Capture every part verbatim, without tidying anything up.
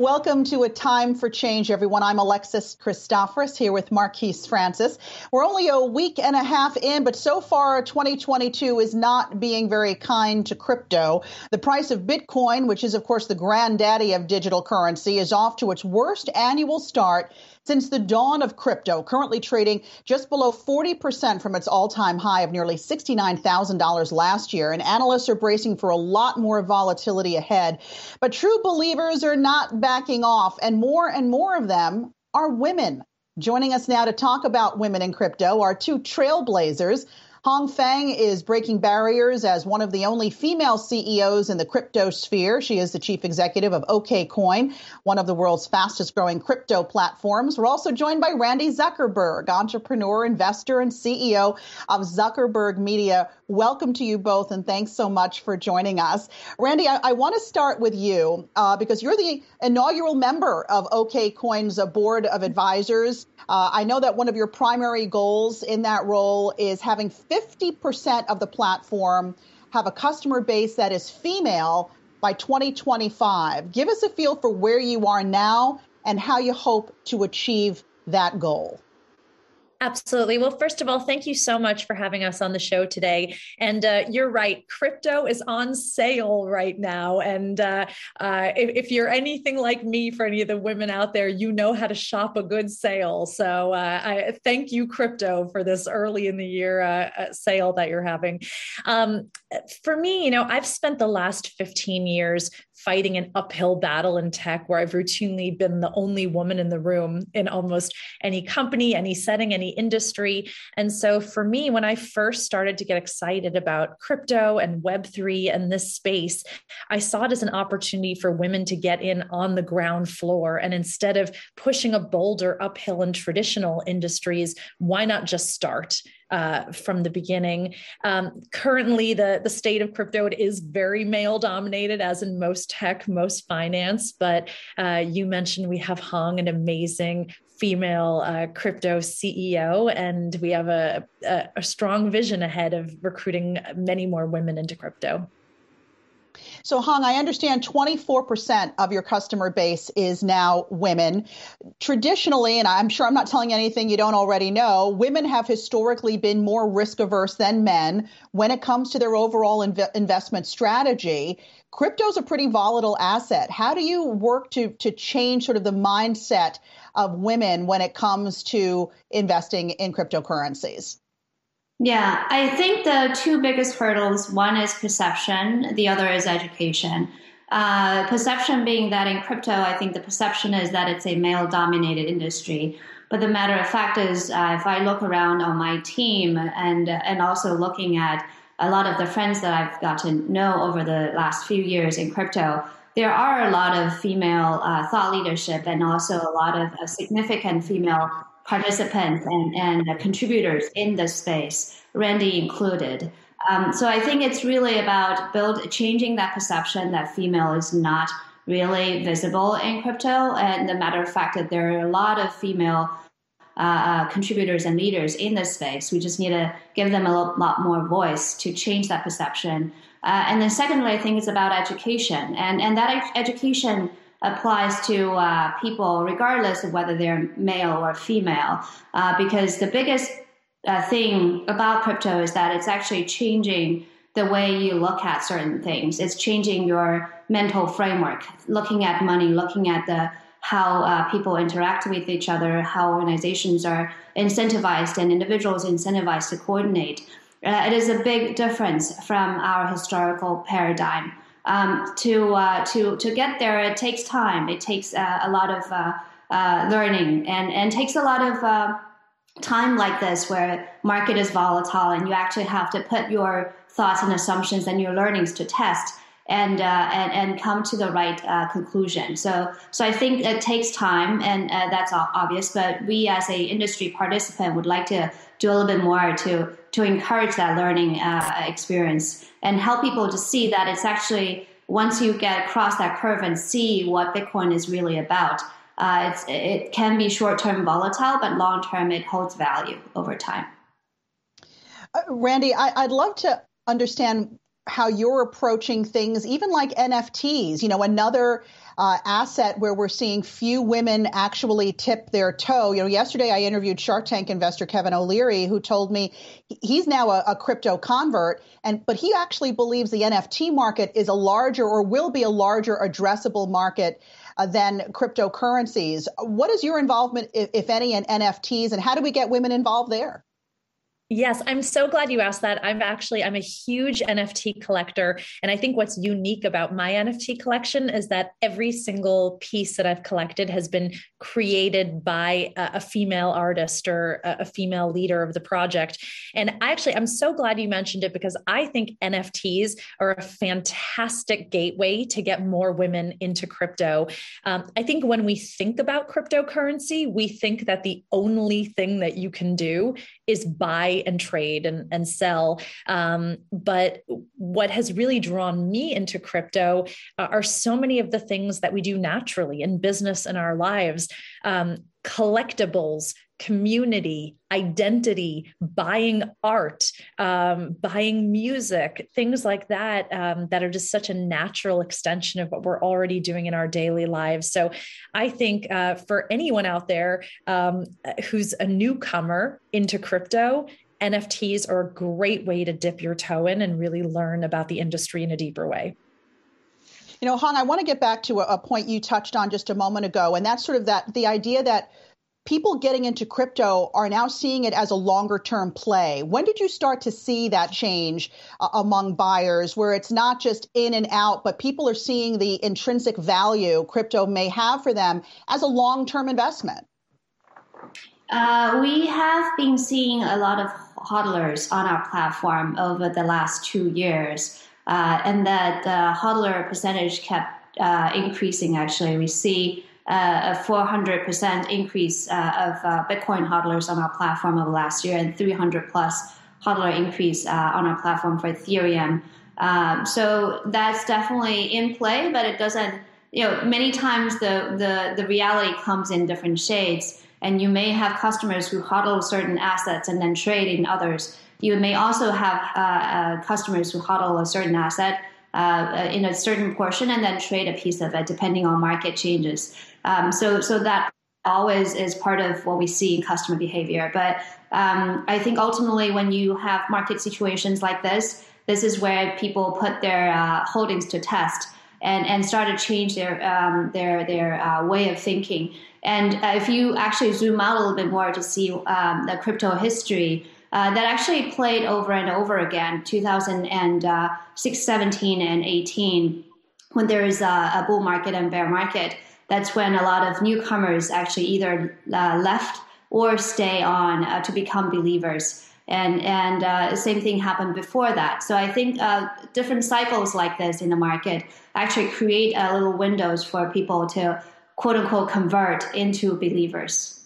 Welcome to A Time for Change, everyone. I'm Alexis Christoforous here with Marquise Francis. We're only a week and a half in, but so far twenty twenty-two is not being very kind to crypto. The price of Bitcoin, which is, of course, the granddaddy of digital currency, is off to its worst annual start since the dawn of crypto, currently trading just below forty percent from its all-time high of nearly sixty-nine thousand dollars last year. And analysts are bracing for a lot more volatility ahead. But true believers are not backing off, and more and more of them are women. Joining us now to talk about women in crypto are two trailblazers. Hong Feng is breaking barriers as one of the only female C E Os in the crypto sphere. She is the chief executive of OKCoin, one of the world's fastest growing crypto platforms. We're also joined by Randi Zuckerberg, entrepreneur, investor, and C E O of Zuckerberg Media. Welcome to you both, and thanks so much for joining us. Randi, I, I want to start with you uh, because you're the inaugural member of OKCoin's uh, board of advisors. Uh, I know that one of your primary goals in that role is having fifty percent of the platform have a customer base that is female by twenty twenty-five. Give us a feel for where you are now and how you hope to achieve that goal. Absolutely. Well, first of all, thank you so much for having us on the show today. And uh, you're right, crypto is on sale right now. And uh, uh, if, if you're anything like me, for any of the women out there, you know how to shop a good sale. So uh, I thank you, crypto, for this early in the year uh, sale that you're having. Um, for me, you know, I've spent the last fifteen years fighting an uphill battle in tech where I've routinely been the only woman in the room in almost any company, any setting, any industry. And so for me, when I first started to get excited about crypto and Web three and this space, I saw it as an opportunity for women to get in on the ground floor. And instead of pushing a boulder uphill in traditional industries, why not just start Uh, from the beginning? Um, currently, the, the state of crypto, it is very male dominated, as in most tech, most finance. But uh, you mentioned we have Hong, an amazing female uh, crypto C E O, and we have a, a, a strong vision ahead of recruiting many more women into crypto. So, Hong, I understand twenty-four percent of your customer base is now women. Traditionally, and I'm sure I'm not telling you anything you don't already know, women have historically been more risk averse than men when it comes to their overall inv- investment strategy. Crypto is a pretty volatile asset. How do you work to, to change sort of the mindset of women when it comes to investing in cryptocurrencies? Yeah, I think the two biggest hurdles, one is perception, the other is education. Uh, perception being that in crypto, I think the perception is that it's a male-dominated industry. But the matter of fact is, uh, if I look around on my team and and also looking at a lot of the friends that I've got to know over the last few years in crypto, there are a lot of female uh, thought leadership and also a lot of uh, significant female participants and, and uh, contributors in this space, Randi included. Um, so I think it's really about build changing that perception that female is not really visible in crypto. And the matter of fact that there are a lot of female uh, contributors and leaders in this space. We just need to give them a lot more voice to change that perception. Uh, and then secondly, I think it's about education. And, and that ed- education applies to uh, people regardless of whether they're male or female, uh, because the biggest uh, thing about crypto is that it's actually changing the way you look at certain things. It's changing your mental framework, looking at money, looking at the how uh, people interact with each other, how organizations are incentivized and individuals incentivized to coordinate. Uh, it is a big difference from our historical paradigm. Um, to uh, to to get there, it takes time. It takes uh, a lot of uh, uh, learning, and and takes a lot of uh, time like this, where market is volatile, and you actually have to put your thoughts and assumptions and your learnings to test, and uh, and and come to the right uh, conclusion. So so I think it takes time, and uh, that's obvious. But we, as a industry participant, would like to do a little bit more to to encourage that learning uh, experience and help people to see that it's actually, once you get across that curve and see what Bitcoin is really about, uh, it's, it can be short-term volatile, but long-term it holds value over time. Uh, Randi, I, I'd love to understand how you're approaching things, even like N F Ts, you know, another uh, asset where we're seeing few women actually tip their toe. You know, yesterday I interviewed Shark Tank investor Kevin O'Leary, who told me he's now a, a crypto convert, and but he actually believes the N F T market is a larger or will be a larger addressable market uh, than cryptocurrencies. What is your involvement, if, if any, in N F Ts, and how do we get women involved there? Yes, I'm so glad you asked that. I'm actually, I'm a huge N F T collector. And I think what's unique about my N F T collection is that every single piece that I've collected has been created by a, a female artist or a, a female leader of the project. And I actually, I'm so glad you mentioned it because I think N F Ts are a fantastic gateway to get more women into crypto. Um, I think when we think about cryptocurrency, we think that the only thing that you can do is buy and trade and, and sell. Um, but what has really drawn me into crypto uh, are so many of the things that we do naturally in business and our lives. Um, collectibles, community, identity, buying art, um, buying music, things like that, um, that are just such a natural extension of what we're already doing in our daily lives. So I think uh, for anyone out there um, who's a newcomer into crypto, N F Ts are a great way to dip your toe in and really learn about the industry in a deeper way. You know, Hong, I want to get back to a, a point you touched on just a moment ago, and that's sort of that the idea that people getting into crypto are now seeing it as a longer term play. When did you start to see that change uh, among buyers where it's not just in and out, but people are seeing the intrinsic value crypto may have for them as a long term investment? Uh, we have been seeing a lot of hodlers on our platform over the last two years, uh, and that the hodler percentage kept uh, increasing. Actually, we see uh, a four hundred percent increase uh, of uh, Bitcoin hodlers on our platform over last year, and three hundred plus hodler increase uh, on our platform for Ethereum. Um, so that's definitely in play, but it doesn't. You know, many times the the the reality comes in different shades. And you may have customers who hodl certain assets and then trade in others. You may also have uh, uh, customers who hodl a certain asset uh, in a certain portion and then trade a piece of it, depending on market changes. Um, so, so that always is part of what we see in customer behavior. But um, I think ultimately, when you have market situations like this, this is where people put their uh, holdings to test and and start to change their um, their their uh, way of thinking. And uh, if you actually zoom out a little bit more to see um, the crypto history, uh, that actually played over and over again, two thousand six, seventeen, and eighteen, when there is a, a bull market and bear market. That's when a lot of newcomers actually either uh, left or stay on uh, to become believers. And and uh, the same thing happened before that. So I think uh, different cycles like this in the market actually create uh, little windows for people to quote unquote convert into believers.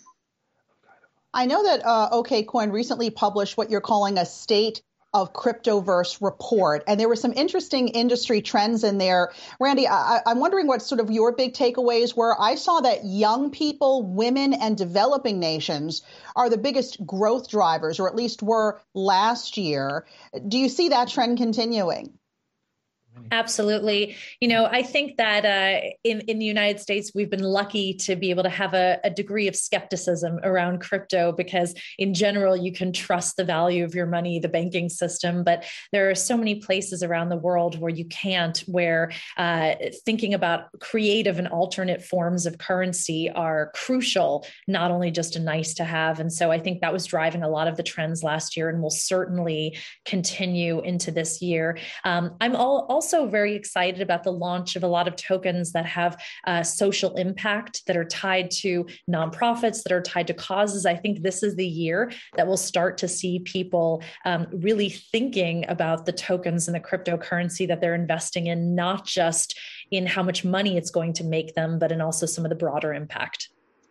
I know that uh, OKCoin recently published what you're calling a state of cryptoverse report, and there were some interesting industry trends in there. Randy, I, I'm wondering what sort of your big takeaways were. I saw that young people, women, and developing nations are the biggest growth drivers, or at least were last year. Do you see that trend continuing? Absolutely. You know, I think that uh, in, in the United States, we've been lucky to be able to have a, a degree of skepticism around crypto because in general, you can trust the value of your money, the banking system. But there are so many places around the world where you can't, where uh, thinking about creative and alternate forms of currency are crucial, not only just a nice to have. And so I think that was driving a lot of the trends last year and will certainly continue into this year. Um, I'm all, also also very excited about the launch of a lot of tokens that have uh, social impact, that are tied to nonprofits, that are tied to causes. I think this is the year that we'll start to see people um, really thinking about the tokens and the cryptocurrency that they're investing in, not just in how much money it's going to make them, but in also some of the broader impact.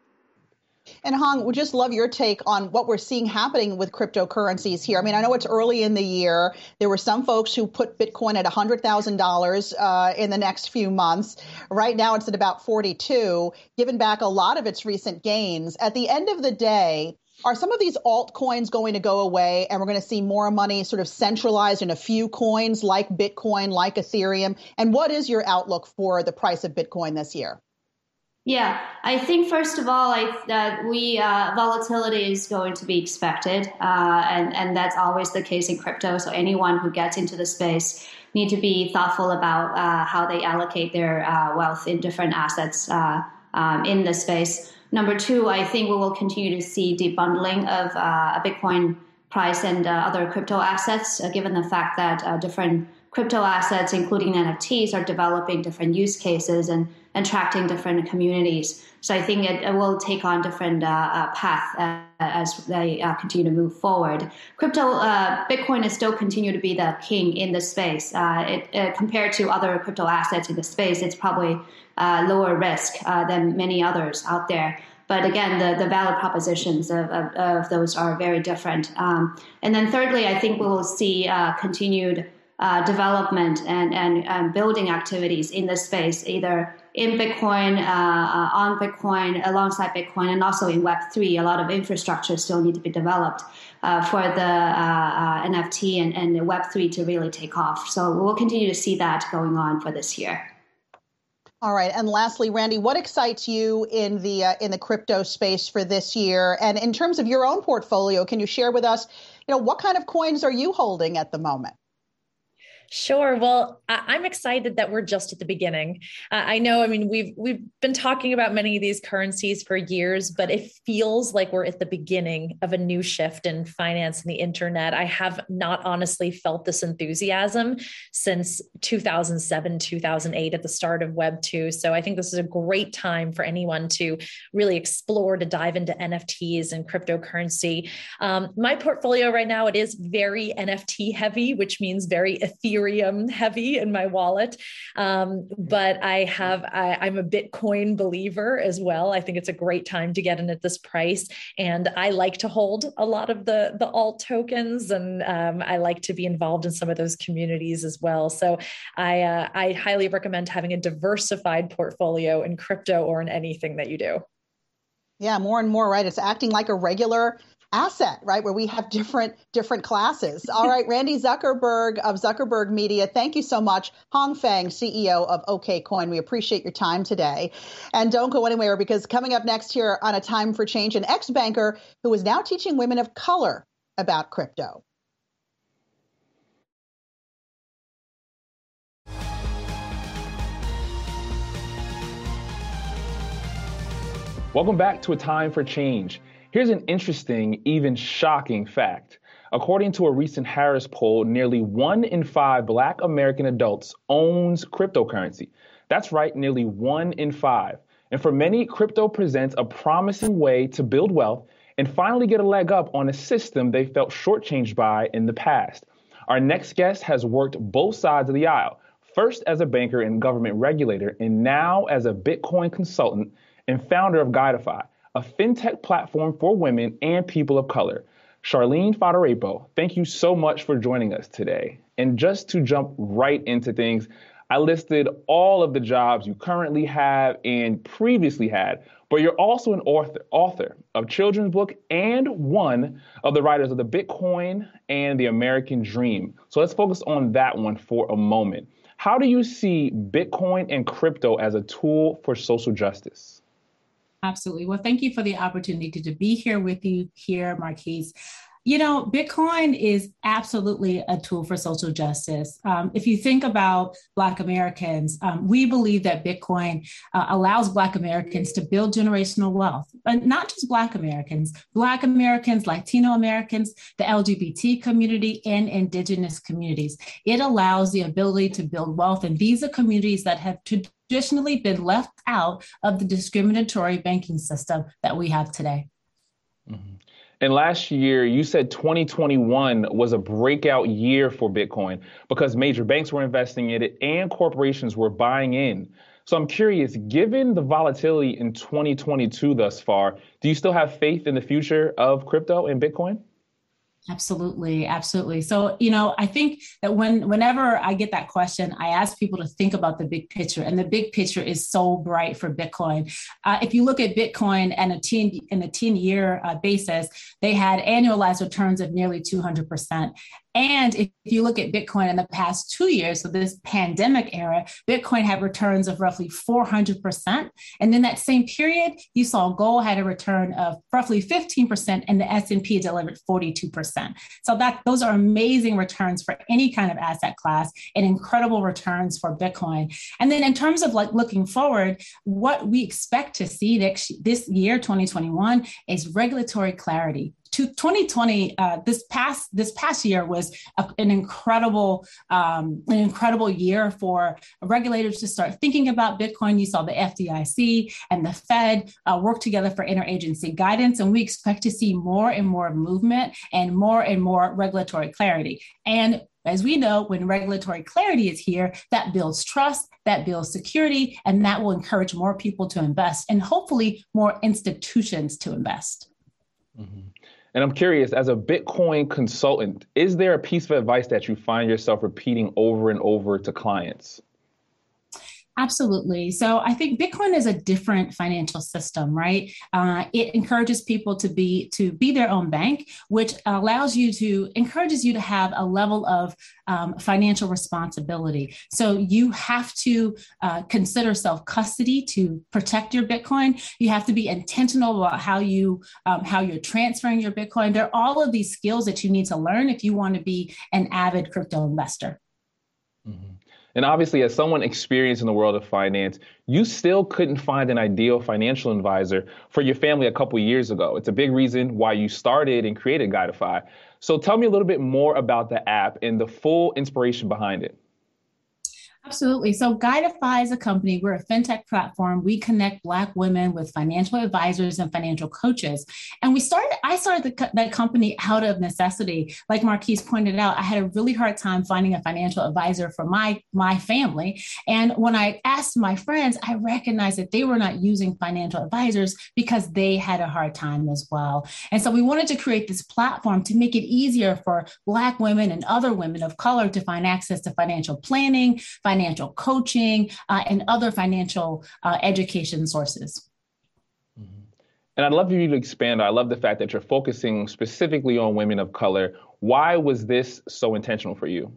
And Hong, would just love your take on what we're seeing happening with cryptocurrencies here. I mean, I know it's early in the year. There were some folks who put Bitcoin at one hundred thousand dollars uh, in the next few months. Right now, it's at about forty-two, given back a lot of its recent gains. At the end of the day, Are some of these altcoins going to go away and we're going to see more money sort of centralized in a few coins like Bitcoin, like Ethereum? And what is your outlook for the price of Bitcoin this year? Yeah, I think first of all, I, that we uh, volatility is going to be expected, uh, and and that's always the case in crypto. So anyone who gets into the space need to be thoughtful about uh, how they allocate their uh, wealth in different assets uh, um, in the space. Number two, I think we will continue to see debundling of uh, a Bitcoin price and uh, other crypto assets, uh, given the fact that uh, different crypto assets, including N F Ts, are developing different use cases and attracting different communities. So I think it, it will take on different uh, uh, path uh, as they uh, continue to move forward. Crypto, uh, Bitcoin is still continue to be the king in the space. Uh, it, uh, compared to other crypto assets in the space, it's probably uh, lower risk uh, than many others out there. But again, the, the value propositions of, of, of those are very different. Um, and then thirdly, I think we will see uh, continued uh, development and, and, and building activities in the space, either in Bitcoin, uh, uh, on Bitcoin, alongside Bitcoin, and also in Web three. A lot of infrastructure still need to be developed uh, for the uh, uh, N F T and, and Web three to really take off. So we'll continue to see that going on for this year. All right. And lastly, Randy, what excites you in the uh, in the crypto space for this year? And in terms of your own portfolio, can you share with us, you know, what kind of coins are you holding at the moment? Sure. Well, I'm excited that we're just at the beginning. Uh, I know, I mean, we've we've been talking about many of these currencies for years, but it feels like we're at the beginning of a new shift in finance and the internet. I have not honestly felt this enthusiasm since two thousand seven, two thousand eight at the start of Web two. So I think this is a great time for anyone to really explore, to dive into N F Ts and cryptocurrency. Um, my portfolio right now, it is very N F T heavy, which means very Ethereum Ethereum heavy in my wallet. Um, but I have, I, I'm a Bitcoin believer as well. I think it's a great time to get in at this price. And I like to hold a lot of the, the alt tokens, and um, I like to be involved in some of those communities as well. So I, uh, I highly recommend having a diversified portfolio in crypto or in anything that you do. Yeah, more and more, right? It's acting like a regular asset, right? Where we have different different classes. All right, Randy Zuckerberg of Zuckerberg Media, thank you so much. Hong Feng, C E O of OKCoin. We appreciate your time today. And don't go anywhere, because coming up next here on A Time for Change, an ex-banker who is now teaching women of color about crypto. Welcome back to A Time for Change. Here's an interesting, even shocking fact. According to a recent Harris poll, nearly one in five Black American adults owns cryptocurrency. That's right, nearly one in five. And for many, crypto presents a promising way to build wealth and finally get a leg up on a system they felt shortchanged by in the past. Our next guest has worked both sides of the aisle, first as a banker and government regulator, and now as a Bitcoin consultant and founder of Guidify, a fintech platform for women and people of color. Charlene Foderepo, thank you so much for joining us today. And just to jump right into things, I listed all of the jobs you currently have and previously had, but you're also an author, author of children's book and one of the writers of the Bitcoin and the American Dream. So let's focus on that one for a moment. How do you see Bitcoin and crypto as a tool for social justice? Absolutely. Well, thank you for the opportunity to be here with you here, Marquise. You know, Bitcoin is absolutely a tool for social justice. Um, if you think about Black Americans, um, we believe that Bitcoin uh, allows Black Americans to build generational wealth, but not just Black Americans, Black Americans, Latino Americans, the L G B T community, and Indigenous communities. It allows the ability to build wealth, and these are communities that have traditionally been left out of the discriminatory banking system that we have today. Mm-hmm. And last year, you said twenty twenty-one was a breakout year for Bitcoin because major banks were investing in it and corporations were buying in. So I'm curious, given the volatility in twenty twenty-two thus far, do you still have faith in the future of crypto and Bitcoin? Absolutely, absolutely. So, you know, I think that when whenever I get that question, I ask people to think about the big picture, and the big picture is so bright for Bitcoin. Uh, if you look at Bitcoin and a ten in a ten year uh, basis, they had annualized returns of nearly two hundred percent. And if you look at Bitcoin in the past two years, so this pandemic era, Bitcoin had returns of roughly four hundred percent. And in that same period, you saw gold had a return of roughly fifteen percent, and the S and P delivered forty-two percent. So that those are amazing returns for any kind of asset class, and incredible returns for Bitcoin. And then in terms of like looking forward, what we expect to see next this year, twenty twenty-one, is regulatory clarity. To twenty twenty, uh, this past this past year was a, an incredible um, an incredible year for regulators to start thinking about Bitcoin. You saw the F D I C and the Fed uh, work together for interagency guidance, and we expect to see more and more movement and more and more regulatory clarity. And as we know, when regulatory clarity is here, that builds trust, that builds security, and that will encourage more people to invest, and hopefully more institutions to invest. Mm-hmm. And I'm curious, as a Bitcoin consultant, is there a piece of advice that you find yourself repeating over and over to clients? Absolutely. So I think Bitcoin is a different financial system, right? Uh, it encourages people to be to be their own bank, which allows you to encourages you to have a level of um, financial responsibility. So you have to uh, consider self-custody to protect your Bitcoin. You have to be intentional about how you um, how you're transferring your Bitcoin. There are all of these skills that you need to learn if you want to be an avid crypto investor. Mm-hmm. And obviously, as someone experienced in the world of finance, you still couldn't find an ideal financial advisor for your family a couple years ago. It's a big reason why you started and created Guidify. So tell me a little bit more about the app and the full inspiration behind it. Absolutely. So Guidify is a company. We're a fintech platform. We connect Black women with financial advisors and financial coaches. And we started, I started the, that company out of necessity. Like Marquise pointed out, I had a really hard time finding a financial advisor for my, my family. And when I asked my friends, I recognized that they were not using financial advisors because they had a hard time as well. And so we wanted to create this platform to make it easier for Black women and other women of color to find access to financial planning, financial coaching, uh, and other financial uh, education sources. Mm-hmm. And I'd love for you to expand. I love the fact that you're focusing specifically on women of color. Why was this so intentional for you?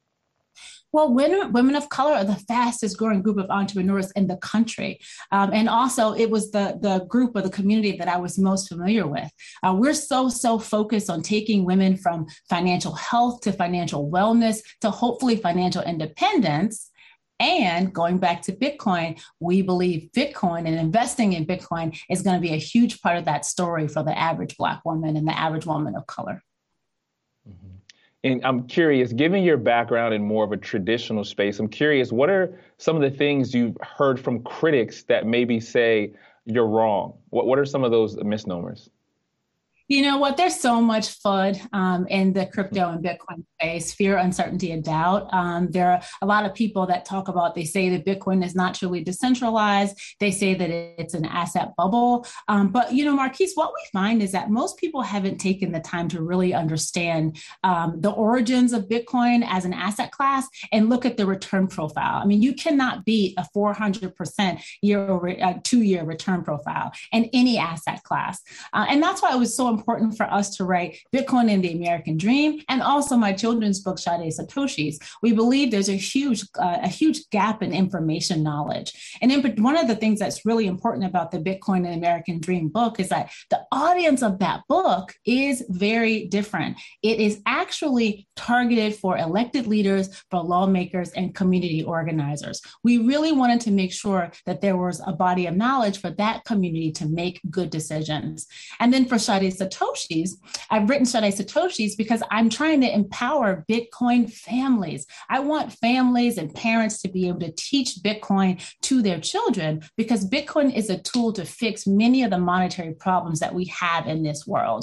Well, women, women of color are the fastest growing group of entrepreneurs in the country. Um, and also it was the, the group or the community that I was most familiar with. Uh, we're so, so focused on taking women from financial health to financial wellness to hopefully financial independence. And going back to Bitcoin, we believe Bitcoin and investing in Bitcoin is going to be a huge part of that story for the average Black woman and the average woman of color. Mm-hmm. And I'm curious, given your background in more of a traditional space, I'm curious, what are some of the things you've heard from critics that maybe say you're wrong? What what are some of those misnomers? You know what? There's so much FUD um, in the crypto and Bitcoin space, fear, uncertainty, and doubt. Um, there are a lot of people that talk about, they say that Bitcoin is not truly decentralized. They say that it's an asset bubble. Um, but, you know, Marquise, what we find is that most people haven't taken the time to really understand um, the origins of Bitcoin as an asset class and look at the return profile. I mean, you cannot beat a four hundred percent year over uh, two year return profile in any asset class. Uh, and that's why it was so important important for us to write Bitcoin and the American Dream, and also my children's book, Sade Satoshi's. We believe there's a huge, uh, a huge gap in information knowledge. And in, one of the things that's really important about the Bitcoin and American Dream book is that the audience of that book is very different. It is actually targeted for elected leaders, for lawmakers, and community organizers. We really wanted to make sure that there was a body of knowledge for that community to make good decisions. And then for Sade Satoshi's, I've written Sade Satoshi's because I'm trying to empower Bitcoin families. I want families and parents to be able to teach Bitcoin to their children because Bitcoin is a tool to fix many of the monetary problems that we have in this world.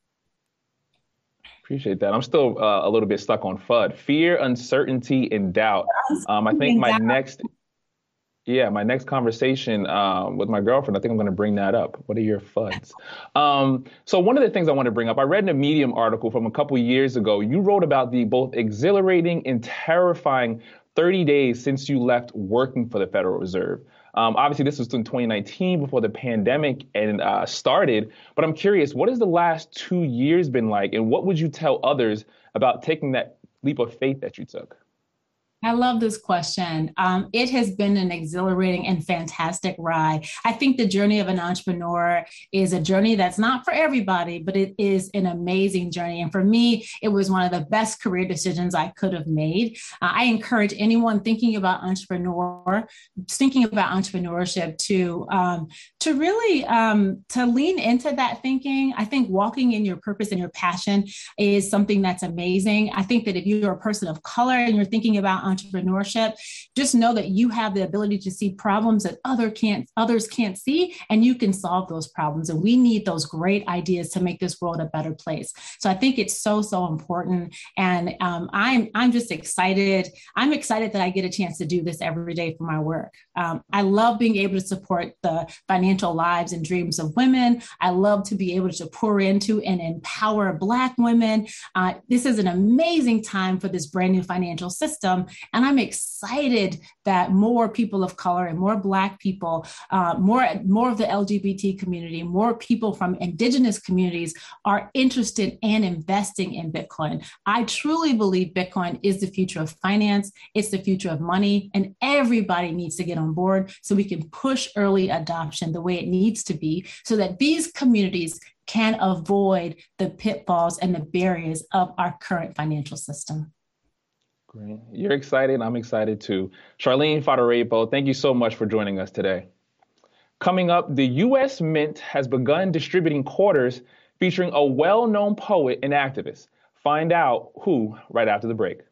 Appreciate that. I'm still uh, a little bit stuck on FUD, fear, uncertainty, and doubt. Um, I think my next, Yeah, my next conversation um, with my girlfriend, I think I'm going to bring that up. What are your fuds? Um, so one of the things I want to bring up, I read in a Medium article from a couple years ago. You wrote about the both exhilarating and terrifying thirty days since you left working for the Federal Reserve. Um, obviously, this was in twenty nineteen before the pandemic and uh, started. But I'm curious, what has the last two years been like? And what would you tell others about taking that leap of faith that you took? I love this question. Um, it has been an exhilarating and fantastic ride. I think the journey of an entrepreneur is a journey that's not for everybody, but it is an amazing journey. And for me, it was one of the best career decisions I could have made. Uh, I encourage anyone thinking about entrepreneur, thinking about entrepreneurship to um, to really um, to lean into that thinking. I think walking in your purpose and your passion is something that's amazing. I think that if you're a person of color and you're thinking about entrepreneurship, just know that you have the ability to see problems that other can't, others can't see, and you can solve those problems. And we need those great ideas to make this world a better place. So I think it's so, so important. And um, I'm, I'm just excited. I'm excited that I get a chance to do this every day for my work. Um, I love being able to support the financial lives and dreams of women. I love to be able to pour into and empower Black women. Uh, this is an amazing time for this brand new financial system. And I'm excited that more people of color and more Black people, uh, more, more of the L G B T community, more people from indigenous communities are interested in investing in Bitcoin. I truly believe Bitcoin is the future of finance. It's the future of money, and everybody needs to get on board so we can push early adoption the way it needs to be so that these communities can avoid the pitfalls and the barriers of our current financial system. Great. You're excited. I'm excited too. Charlene Fadarapo, thank you so much for joining us today. Coming up, the U S Mint has begun distributing quarters featuring a well-known poet and activist. Find out who right after the break.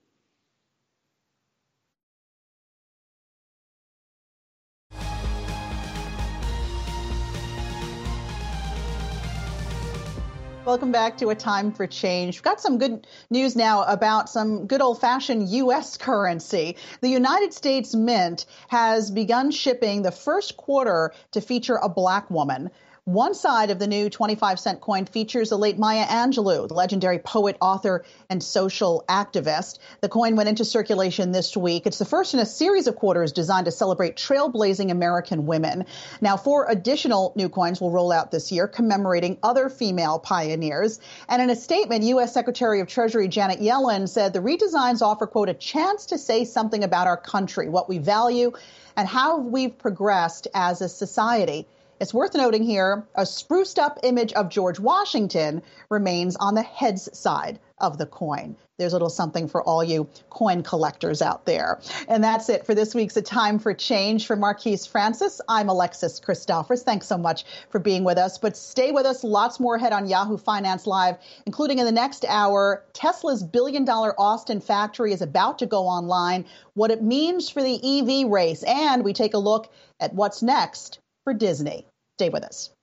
Welcome back to A Time for Change. We've got some good news now about some good old-fashioned U S currency. The United States Mint has begun shipping the first quarter to feature a Black woman. One side of the new twenty-five cent coin features the late Maya Angelou, the legendary poet, author, and social activist. The coin went into circulation this week. It's the first in a series of quarters designed to celebrate trailblazing American women. Now, four additional new coins will roll out this year, commemorating other female pioneers. And in a statement, U S Secretary of Treasury Janet Yellen said the redesigns offer, quote, a chance to say something about our country, what we value, and how we've progressed as a society. It's worth noting here, a spruced up image of George Washington remains on the heads side of the coin. There's a little something for all you coin collectors out there. And that's it for this week's A Time for Change. For Marquise Francis, I'm Alexis Christophorus. Thanks so much for being with us. But stay with us. Lots more ahead on Yahoo Finance Live, including in the next hour, Tesla's billion dollar Austin factory is about to go online, what it means for the E V race. And we take a look at what's next for Disney. Stay with us.